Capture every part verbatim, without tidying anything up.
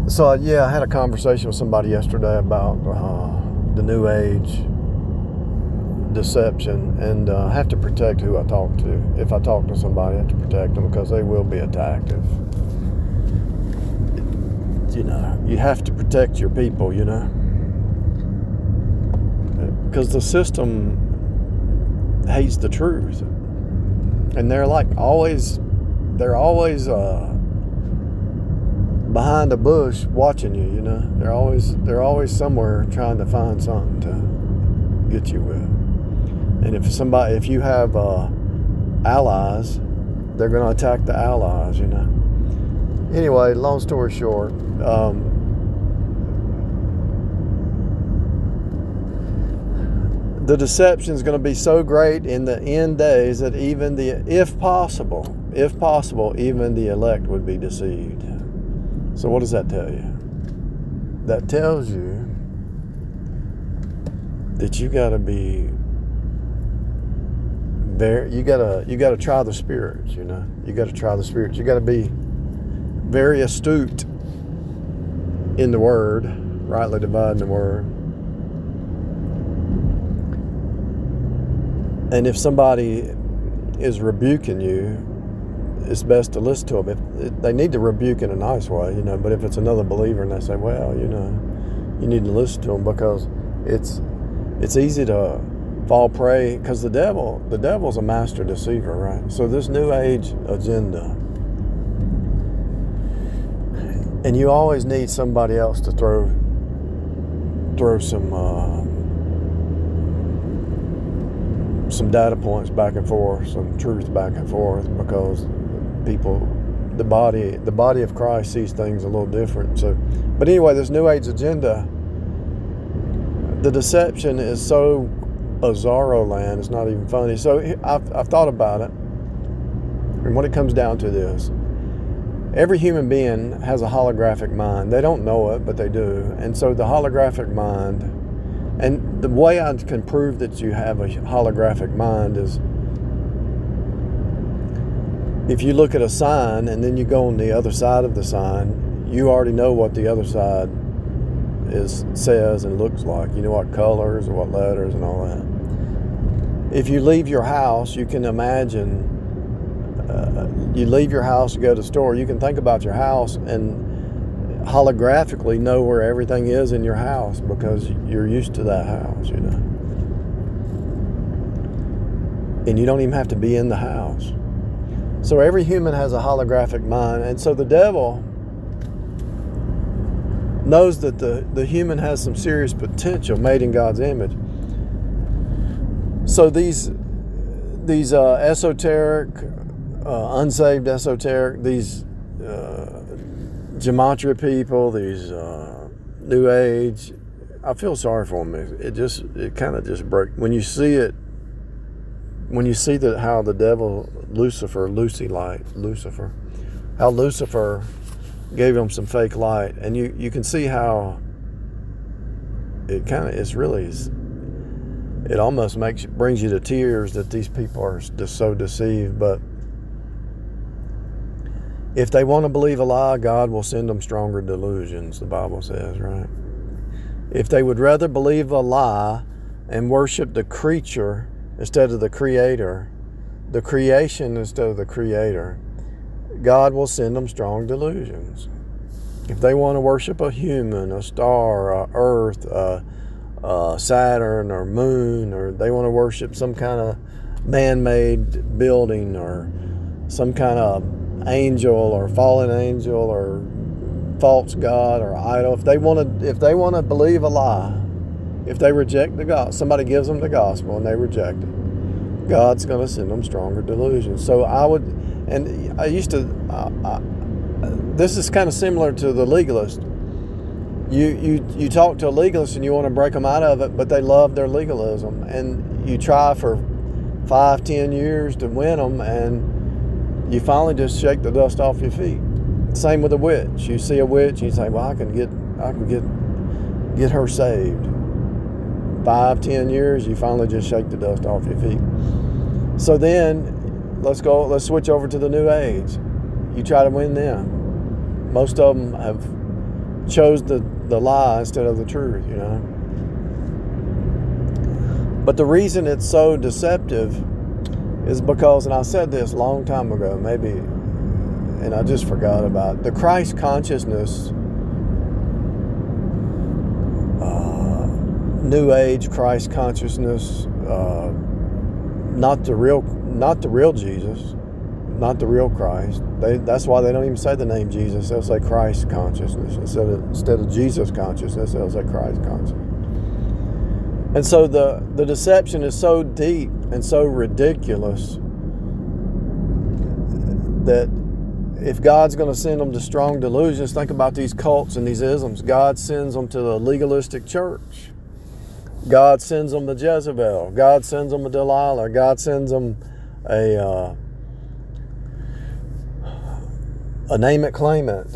So yeah, I had a conversation with somebody yesterday about uh, the New Age deception, and uh, I have to protect who I talk to. If I talk to somebody, I have to protect them because they will be attacked. If, you know, you have to protect your people, you know, because the system hates the truth, and they're like always, they're always uh, behind a bush watching you. You know, they're always they're always somewhere trying to find something to get you with. And if somebody, if you have uh, allies, they're going to attack the allies, you know. Anyway, long story short, um, the deception is going to be so great in the end days that even the, if possible, if possible, even the elect would be deceived. So what does that tell you? That tells you that you got to be Very, you gotta you gotta try the spirits, you know. You gotta try the spirits. You gotta be very astute in the word, rightly dividing the word. And if somebody is rebuking you, it's best to listen to them. If, if they need to rebuke in a nice way, you know. But if it's another believer and they say, "Well, you know," you need to listen to them because it's it's easy to fall prey, because the devil, the devil's a master deceiver, right? So this New Age agenda, and you always need somebody else to throw, throw some, uh, some data points back and forth, some truth back and forth, because people, the body, the body of Christ sees things a little different. So, but anyway, this New Age agenda, the deception is so bizarro land, it's not even funny. So I've, I've thought about it, and when it comes down to this, every human being has a holographic mind. They don't know it, but they do. And so the holographic mind, and the way I can prove that you have a holographic mind is if you look at a sign and then you go on the other side of the sign, you already know what the other side is says and looks like. You know what colors or what letters and all that. If you leave your house, you can imagine, uh, you leave your house, you go to the store, you can think about your house and holographically know where everything is in your house because you're used to that house, you know. And you don't even have to be in the house. So every human has a holographic mind, and so the devil knows that the, the human has some serious potential made in God's image. So these these uh, esoteric, uh, unsaved esoteric, these uh, gematria people, these uh, New Age, I feel sorry for them. It just, it kind of just broke. When you see it, when you see that how the devil, Lucifer, Lucy light, Lucifer, how Lucifer gave them some fake light, and you, you can see how it kind of, it's really, it almost makes, brings you to tears that these people are just so deceived. But if they want to believe a lie, God will send them stronger delusions, the Bible says, right? If they would rather believe a lie and worship the creature instead of the creator, the creation instead of the creator, God will send them strong delusions. If they want to worship a human, a star, a earth, a, a Saturn or moon, or they want to worship some kind of man-made building or some kind of angel or fallen angel or false god or idol, if they want to, if they want to believe a lie, if they reject the gospel, somebody gives them the gospel and they reject it, God's going to send them stronger delusions. So I would, and I used to, uh, I, this is kind of similar to the legalist. You, you, you talk to a legalist and you want to break them out of it, but they love their legalism. And you try for five, ten years to win them, and you finally just shake the dust off your feet. Same with a witch. You see a witch and you say, well, I can get, I can get, get her saved. Five, ten years, you finally just shake the dust off your feet. So then, let's go, let's switch over to the New Age. You try to win them. Most of them have chose the, the lie instead of the truth, you know. But the reason it's so deceptive is because, and I said this a long time ago, maybe, and I just forgot about it, the Christ consciousness, uh, New Age Christ consciousness, uh, not the real, not the real Jesus, not the real Christ. They, that's why they don't even say the name Jesus. They'll say Christ consciousness instead of instead of Jesus consciousness. They'll say Christ consciousness. And so the the deception is so deep and so ridiculous that if God's going to send them to strong delusions, think about these cults and these isms. God sends them to the legalistic church. God sends them to Jezebel. God sends them to Delilah. God sends them a uh, a name it, claim it.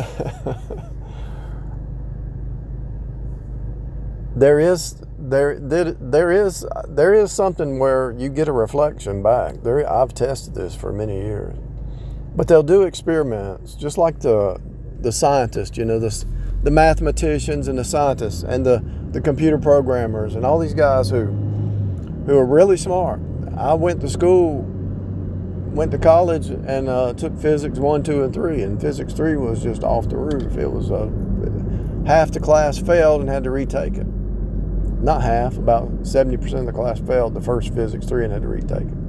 there is there there is there is something where you get a reflection back. There, I've tested this for many years, but they'll do experiments just like the the scientists, you know, the the mathematicians and the scientists and the the computer programmers and all these guys who who are really smart. I went to school. Went to college and uh, took physics one, two, and three, and physics three was just off the roof. It was uh, half the class failed and had to retake it. Not half, about seventy percent of the class failed the first physics three and had to retake it.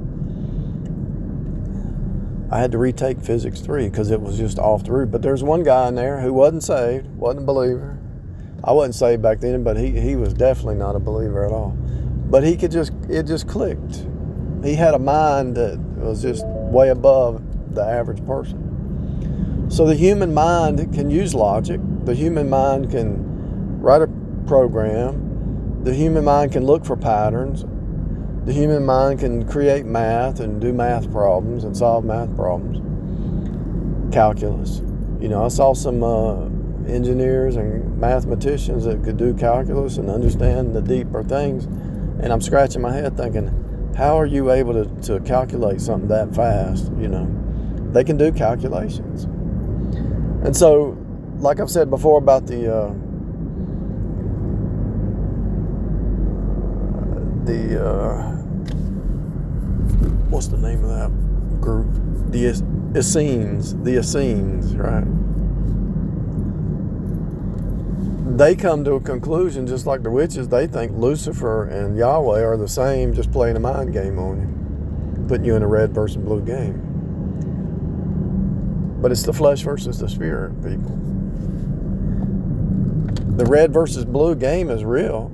I had to retake physics three because it was just off the roof. But there's one guy in there who wasn't saved, wasn't a believer. I wasn't saved back then, but he he was definitely not a believer at all. But he could just it just clicked. He had a mind that was just way above the average person. So the human mind can use logic. The human mind can write a program. The human mind can look for patterns. The human mind can create math and do math problems and solve math problems. Calculus. You know, I saw some uh, engineers and mathematicians that could do calculus and understand the deeper things. And I'm scratching my head thinking, how are you able to, to calculate something that fast? You know, they can do calculations. And so, like I've said before about the uh, the uh, what's the name of that group? The Essenes, the Essenes, right? They come to a conclusion, just like the witches. They think Lucifer and Yahweh are the same, just playing a mind game on you, putting you in a red versus blue game. But it's the flesh versus the spirit, people. The red versus blue game is real,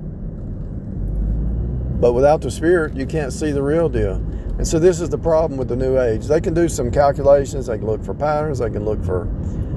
but without the spirit, you can't see the real deal. And so this is the problem with the New Age. They can do some calculations. They can look for patterns. They can look for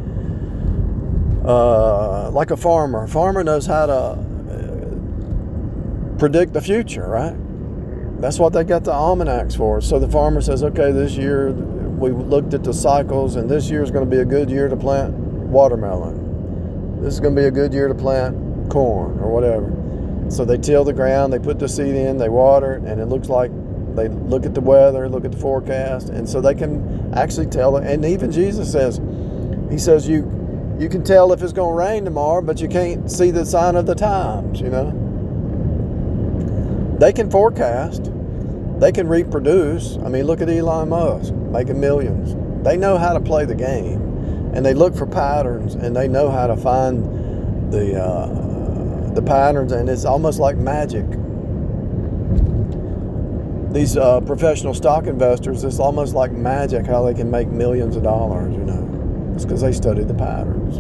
Uh, like a farmer. A farmer knows how to uh, predict the future, right? That's what they got the almanacs for. So the farmer says, okay, this year we looked at the cycles, and this year is going to be a good year to plant watermelon. This is going to be a good year to plant corn or whatever. So they till the ground, they put the seed in, they water it, and it looks like they look at the weather, look at the forecast, and so they can actually tell. And even Jesus says, he says, you You can tell if it's going to rain tomorrow, but you can't see the sign of the times, you know. They can forecast. They can reproduce. I mean, look at Elon Musk, making millions. They know how to play the game. And they look for patterns, and they know how to find the, uh, the patterns, and it's almost like magic. These uh, professional stock investors, it's almost like magic how they can make millions of dollars, you know. It's because they study the patterns.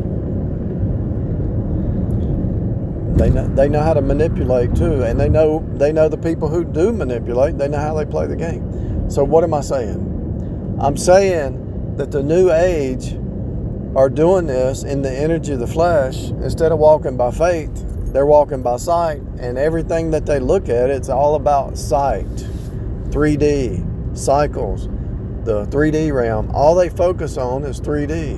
They know, they know how to manipulate too, and they know they know the people who do manipulate. They know how they play the game. So what am I saying? I'm saying that the New Age are doing this in the energy of the flesh. Instead of walking by faith, they're walking by sight, and everything that they look at, it's all about sight, three D, cycles. The three D realm, all they focus on is three D.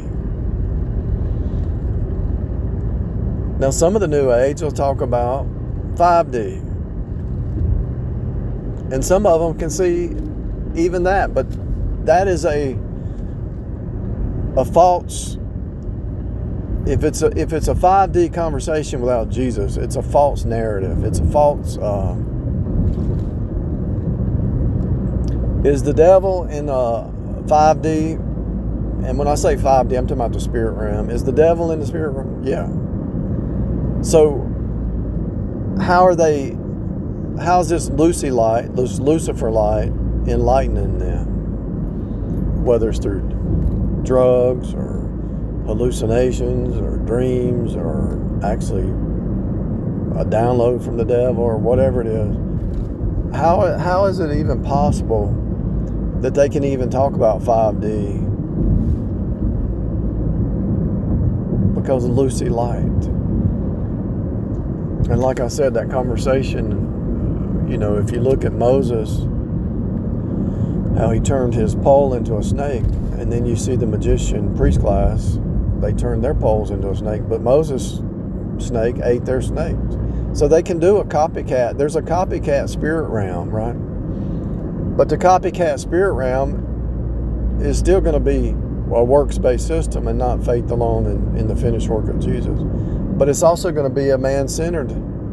Now, some of the New Age will talk about five D. And some of them can see even that, but that is a, a false if it's a if it's a five D conversation without Jesus, it's a false narrative. It's a false. Uh, is the devil in a five D? And when I say five D, I'm talking about the spirit realm. Is the devil in the spirit realm? Yeah. So how are they? How's this Lucy light, this Lucifer light, enlightening them? Whether it's through drugs or hallucinations or dreams or actually a download from the devil or whatever it is. How how is it even possible that they can even talk about five D? Because of Lucy light. And like I said, that conversation, you know, if you look at Moses, how he turned his pole into a snake, and then you see the magician priest class, they turned their poles into a snake, but Moses' snake ate their snakes. So they can do a copycat. There's a copycat spirit realm, right? But the copycat spirit realm is still going to be a works-based system and not faith alone in, in the finished work of Jesus. But it's also going to be a man-centered.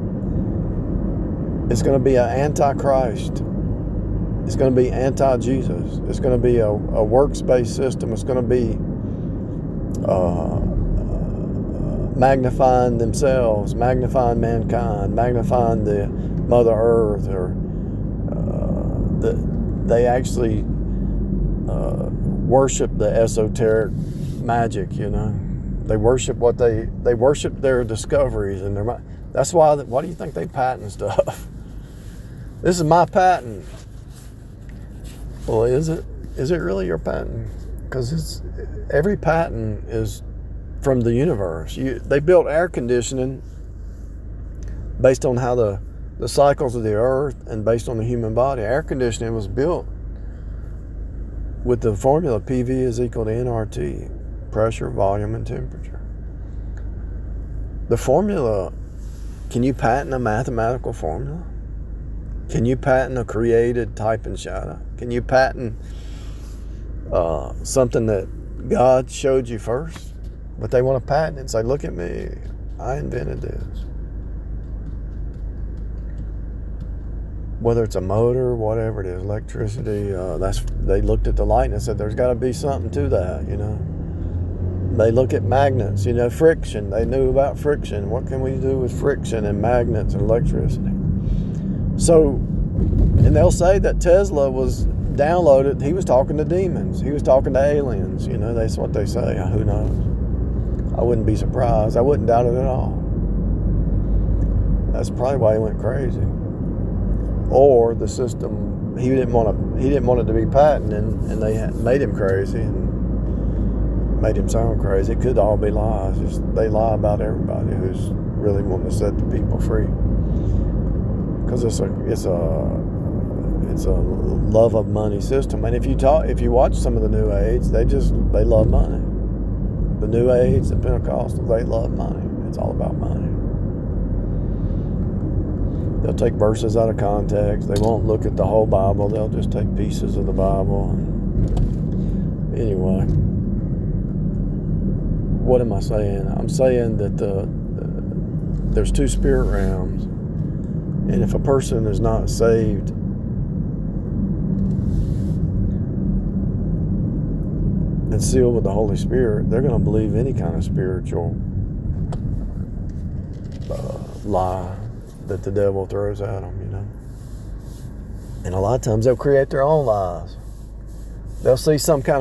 It's going to be an anti-Christ. It's going to be anti-Jesus. It's going to be a, a works-based system. It's going to be uh, magnifying themselves, magnifying mankind, magnifying the Mother Earth, or uh, the, they actually uh, worship the esoteric magic, you know. They worship what they, they worship their discoveries and their, that's why, why do you think they patent stuff? This is my patent. Well, is it, is it really your patent? Because it's, every patent is from the universe. You, they built air conditioning based on how the, the cycles of the earth and based on the human body. Air conditioning was built with the formula P V is equal to N R T, pressure, volume, and temperature. The formula, can you patent a mathematical formula? Can you patent a created type and shadow? Can you patent uh, something that God showed you first? But they want to patent it and say, look at me, I invented this. Whether it's a motor, whatever it is, electricity, uh, that's they looked at the light and said, there's got to be something to that, you know. They look at magnets, you know, friction. They knew about friction. What can we do with friction and magnets and electricity? So, and they'll say that Tesla was downloaded. He was talking to demons. He was talking to aliens. You know, that's what they say. Who knows? I wouldn't be surprised. I wouldn't doubt it at all. That's probably why he went crazy. Or the system, he didn't want to. He didn't want it to be patented, and, and they had made him crazy and made him sound crazy. It could all be lies. Just, they lie about everybody who's really wanting to set the people free. Because it's a it's a it's a love of money system. And if you talk, if you watch some of the New Age, they just they love money. The New Age, the Pentecostals, they love money. It's all about money. They'll take verses out of context. They won't look at the whole Bible. They'll just take pieces of the Bible. Anyway, what am I saying? I'm saying that the, the, there's two spirit realms. And if a person is not saved, and sealed with the Holy Spirit, they're going to believe any kind of spiritual uh, lie that the devil throws at them, you know. And a lot of times they'll create their own lies. They'll see some kind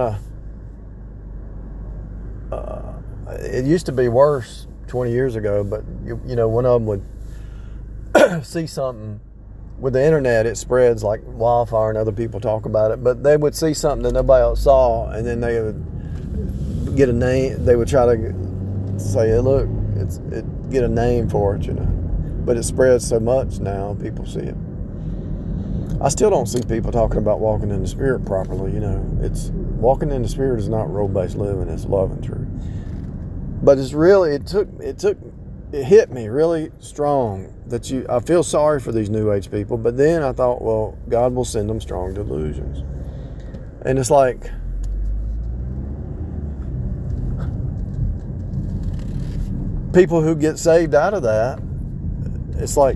of, uh, it used to be worse twenty years ago, but you, you know, one of them would see something. With the internet, it spreads like wildfire and other people talk about it, but they would see something that nobody else saw, and then they would get a name. They would try to say, hey, look, it's it, get a name for it, you know. But it spreads so much now, people see it. I still don't see people talking about walking in the Spirit properly, you know. It's walking in the Spirit is not role-based living, it's love and truth. But it's really, it took, it took, it hit me really strong that you, I feel sorry for these New Age people, but then I thought, well, God will send them strong delusions. And it's like, people who get saved out of that, it's like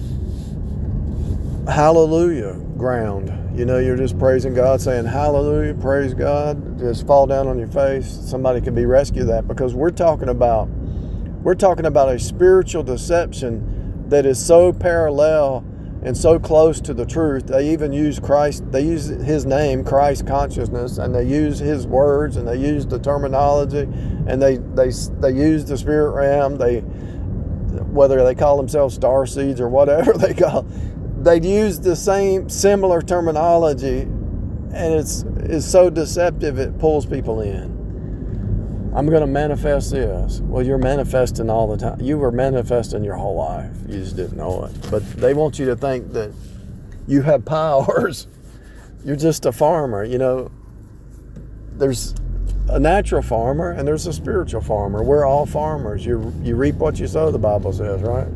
hallelujah ground. You know, you're just praising God, saying hallelujah, praise God, just fall down on your face. Somebody can be rescued that, because we're talking about we're talking about a spiritual deception that is so parallel and so close to the truth. They even use Christ, they use his name, Christ consciousness, and they use his words, and they use the terminology, and they they they use the spirit realm. They, whether they call themselves star seeds or whatever they call, they use the same similar terminology, and it's it's so deceptive it pulls people in. I'm going to manifest this. Well, you're manifesting all the time. You were manifesting your whole life. You just didn't know it. But they want you to think that you have powers. You're just a farmer. You know, there's a natural farmer and there's a spiritual farmer. We're all farmers. You you reap what you sow, the Bible says, right?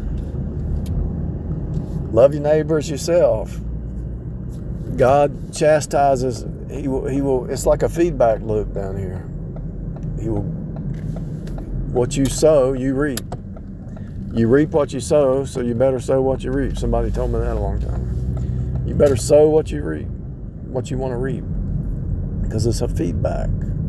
Love your neighbor as yourself. God chastises. He will. He will. It's like a feedback loop down here. He will. What you sow, you reap. You reap what you sow, so you better sow what you reap. Somebody told me that a long time. You better sow what you reap, what you want to reap, because it's a feedback.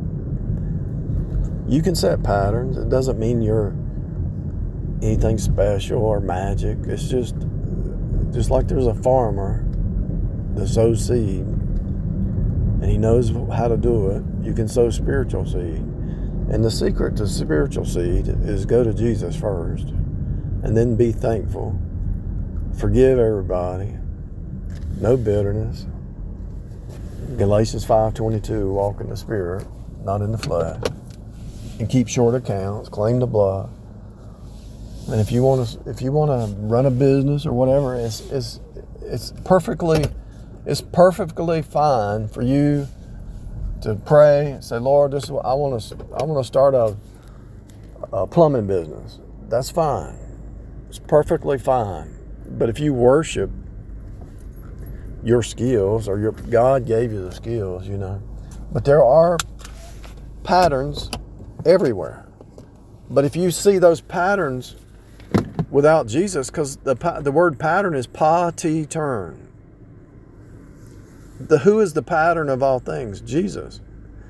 You can set patterns. It doesn't mean you're anything special or magic. It's just, just like there's a farmer that sows seed, and he knows how to do it. You can sow spiritual seed. And the secret to spiritual seed is go to Jesus first, and then be thankful. Forgive everybody. No bitterness. Galatians five twenty-two, walk in the Spirit, not in the flesh. And keep short accounts, claim the blood. And if you want to, if you want to run a business or whatever, it's it's it's perfectly, it's perfectly fine for you to pray, say, Lord, this is what I want to. I want to start a, a plumbing business. That's fine. It's perfectly fine. But if you worship your skills, or your God gave you the skills, you know. But there are patterns everywhere. But if you see those patterns without Jesus, because the the word pattern is pa-ti-turn. The who is the pattern of all things? Jesus.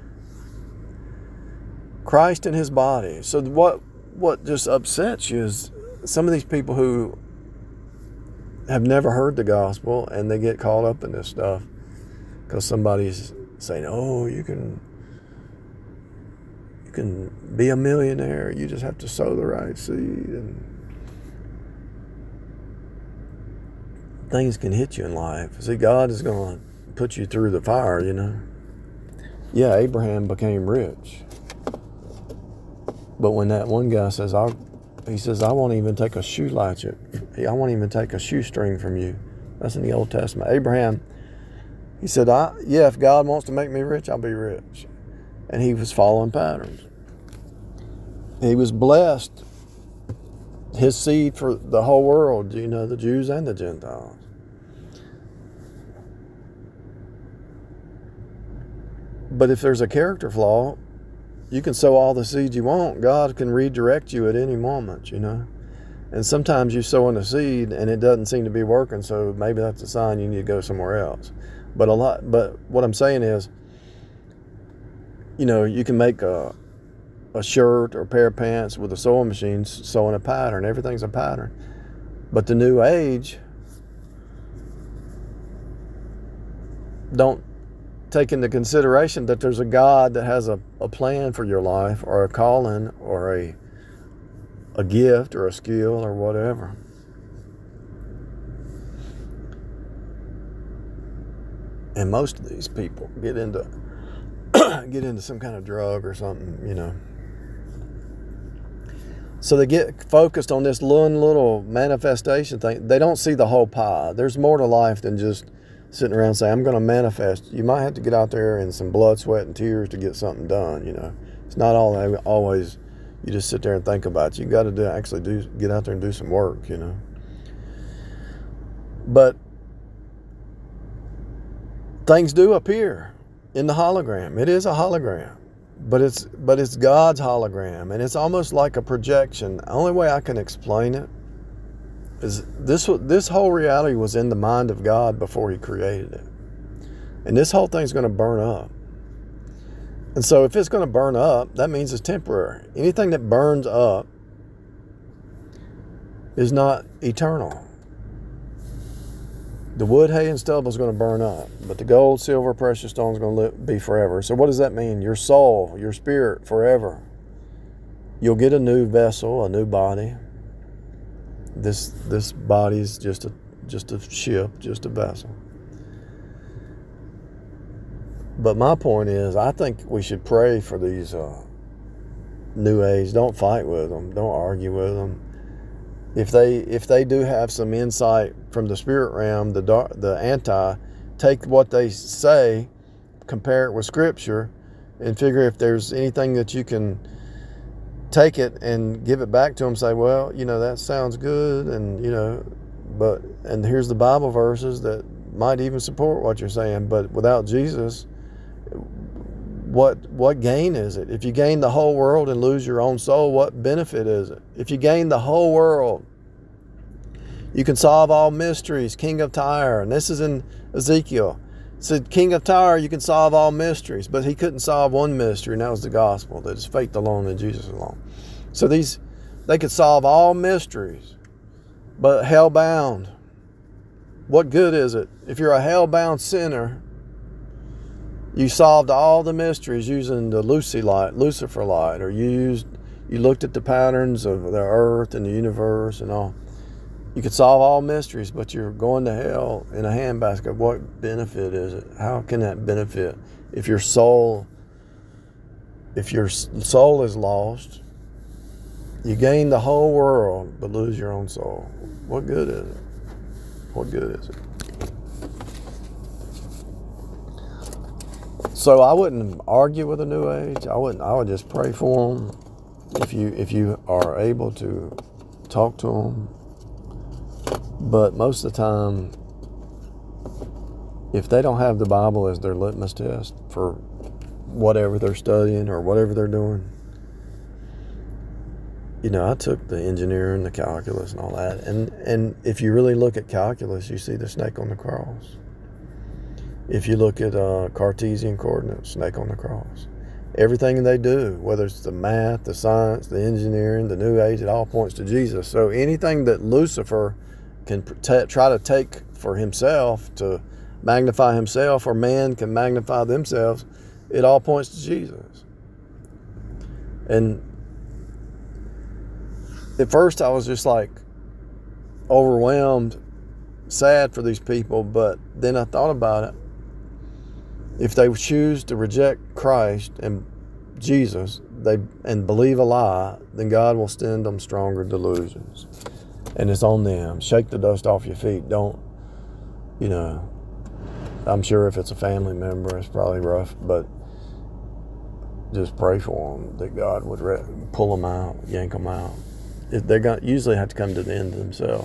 Christ and his body. So what what just upsets you is some of these people who have never heard the gospel, and they get caught up in this stuff because somebody's saying, oh, you can you can be a millionaire. You just have to sow the right seed. And things can hit you in life. See, God is going to put you through the fire, you know. Yeah, Abraham became rich. But when that one guy says, I'll, he says, I won't even take a shoe latchet. I won't even take a shoestring from you. That's in the Old Testament. Abraham, he said, I, yeah, if God wants to make me rich, I'll be rich. And he was following patterns. He was blessed. His seed for the whole world, you know, the Jews and the Gentiles. But if there's a character flaw, you can sow all the seeds you want. God can redirect you at any moment, you know. And sometimes you sow in a seed and it doesn't seem to be working, so maybe that's a sign you need to go somewhere else. But a lot. But what I'm saying is, you know, you can make a a shirt or a pair of pants with a sewing machine, sewing a pattern. Everything's a pattern. But the new age don't take into consideration that there's a God that has a, a plan for your life, or a calling, or a a gift, or a skill, or whatever. And most of these people get into get into some kind of drug or something, you know. So they get focused on this one little manifestation thing. They don't see the whole pie. There's more to life than just sitting around saying, I'm going to manifest. You might have to get out there in some blood, sweat, and tears to get something done, you know. It's not all always you just sit there and think about it. You got to do actually do get out there and do some work, you know. But things do appear in the hologram. It is a hologram. but it's but it's God's hologram, and it's almost like a projection. The only way I can explain it is this: this whole reality was in the mind of God before He created it, and this whole thing's going to burn up. And so, if it's going to burn up, that means it's temporary. Anything that burns up is not eternal. The wood, hay, and stubble is going to burn up, but the gold, silver, precious stone is going to live, be forever. So what does that mean? Your soul, your spirit, forever. You'll get a new vessel, a new body. This this body is just a just a ship, just a vessel. But my point is, I think we should pray for these uh, New Age. Don't fight with them. Don't argue with them. If they if they do have some insight from the spirit realm, the dark, the anti, take what they say, compare it with Scripture, and figure if there's anything that you can take it and give it back to them. Say, well, you know, that sounds good, and you know, but and here's the Bible verses that might even support what you're saying. But without Jesus, what what gain is it? If you gain the whole world and lose your own soul, what benefit is it? If you gain the whole world, you can solve all mysteries, King of Tyre. And this is in Ezekiel. It said, King of Tyre, you can solve all mysteries. But he couldn't solve one mystery, and that was the gospel, that is faith alone in Jesus alone. So these, they could solve all mysteries, but hell-bound. What good is it? If you're a hell-bound sinner, you solved all the mysteries using the Lucy light, Lucifer light, or you used, you looked at the patterns of the earth and the universe and all. You could solve all mysteries, but you're going to hell in a handbasket. What benefit is it? How can that benefit? If your soul, if your soul is lost, you gain the whole world, but lose your own soul. What good is it? What good is it? So I wouldn't argue with the New Age. I wouldn't. I would just pray for them. If you if you are able to talk to them. But most of the time, if they don't have the Bible as their litmus test for whatever they're studying or whatever they're doing, you know, I took the engineering, the calculus, and all that. And and if you really look at calculus, you see the snake on the cross. If you look at uh, Cartesian coordinates, snake on the cross. Everything they do, whether it's the math, the science, the engineering, the New Age, it all points to Jesus. So anything that Lucifer can t- try to take for himself, to magnify himself, or man can magnify themselves, it all points to Jesus. And at first I was just like overwhelmed, sad for these people, but then I thought about it. If they choose to reject Christ and Jesus, they and believe a lie, then God will send them stronger delusions. And it's on them. Shake the dust off your feet. Don't, you know, I'm sure if it's a family member, it's probably rough, but just pray for them that God would re- pull them out, yank them out. If they're going to usually have to come to the end of themselves.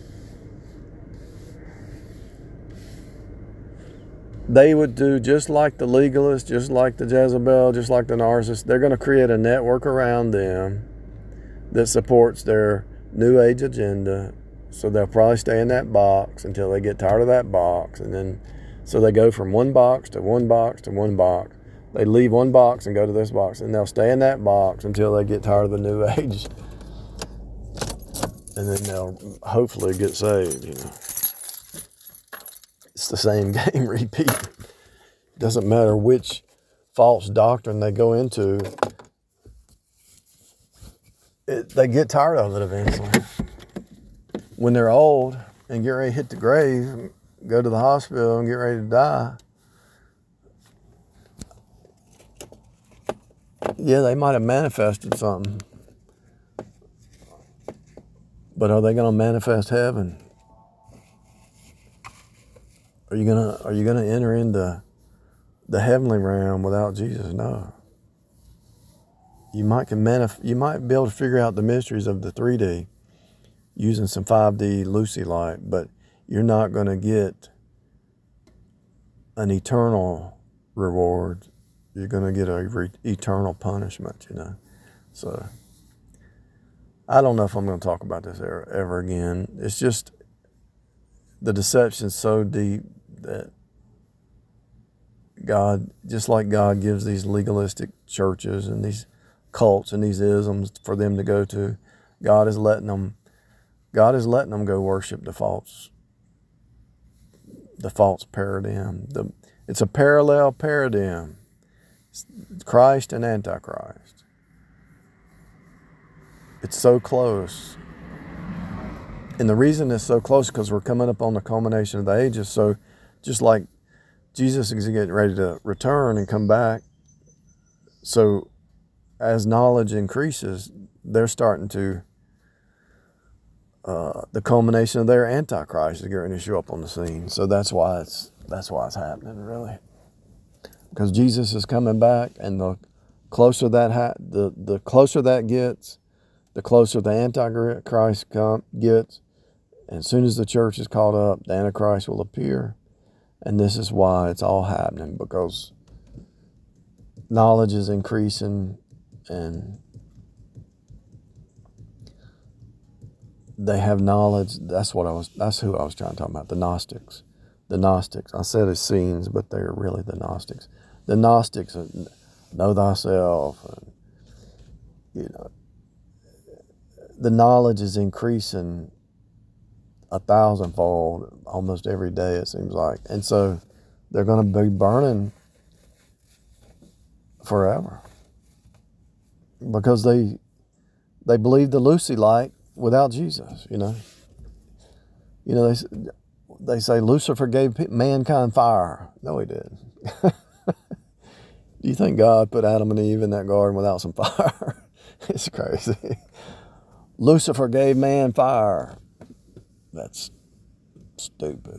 They would do just like the legalist, just like the Jezebel, just like the narcissist. They're going to create a network around them that supports their New Age agenda. So they'll probably stay in that box until they get tired of that box. And then, so they go from one box to one box to one box. They leave one box and go to this box. And they'll stay in that box until they get tired of the New Age. And then they'll hopefully get saved, you know. It's the same game repeat. Doesn't matter which false doctrine they go into. It, they get tired of it eventually. When they're old and get ready to hit the grave, go to the hospital and get ready to die, yeah, they might have manifested something. But are they going to manifest heaven? Are you gonna Are you gonna enter into the heavenly realm without Jesus? No. You might can manif- You might be able to figure out the mysteries of the three D using some five D Lucy light, but you're not going to get an eternal reward you're going to get a re- eternal punishment, you know. So I don't know if I'm going to talk about this ever, ever again. It's just the deception's so deep that God, just like God gives these legalistic churches and these cults and these isms for them to go to, God is letting them, God is letting them go worship the false, the false paradigm. The, it's a parallel paradigm. It's Christ and Antichrist. It's so close. And the reason it's so close is because we're coming up on the culmination of the ages. So just like Jesus is getting ready to return and come back, so as knowledge increases, they're starting to, uh, the culmination of their Antichrist is going to show up on the scene. So that's why it's, that's why it's happening, really. Because Jesus is coming back, and the closer that ha- the, the closer that gets, the closer the Antichrist come, gets. And as soon as the church is caught up, the Antichrist will appear. And this is why it's all happening, because knowledge is increasing, and they have knowledge. That's what I was, that's who I was trying to talk about, the Gnostics. The Gnostics. I said Essenes, but they're really the Gnostics. The Gnostics know thyself, and, you know, the knowledge is increasing a thousandfold almost every day, it seems like. And so they're going to be burning forever because they they believe the Lucy light without Jesus, you know. You know, they, they say Lucifer gave mankind fire. No, he didn't. Do you think God put Adam and Eve in that garden without some fire? It's crazy. Lucifer gave man fire. That's stupid.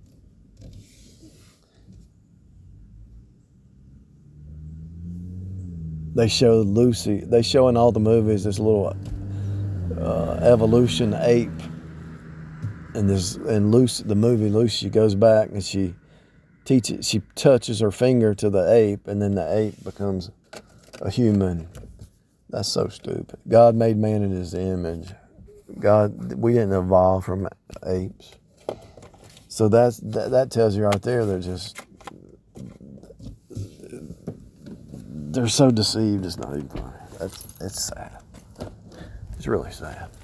They show Lucy, they show in all the movies this little uh, evolution ape. And this, and Lucy, the movie Lucy goes back and she teaches, she touches her finger to the ape, and then the ape becomes a human. That's so stupid. God made man in his image. God, we didn't evolve from apes. So that's, that, that tells you right there, they're just, they're so deceived, it's not even funny. That's, it's sad. It's really sad.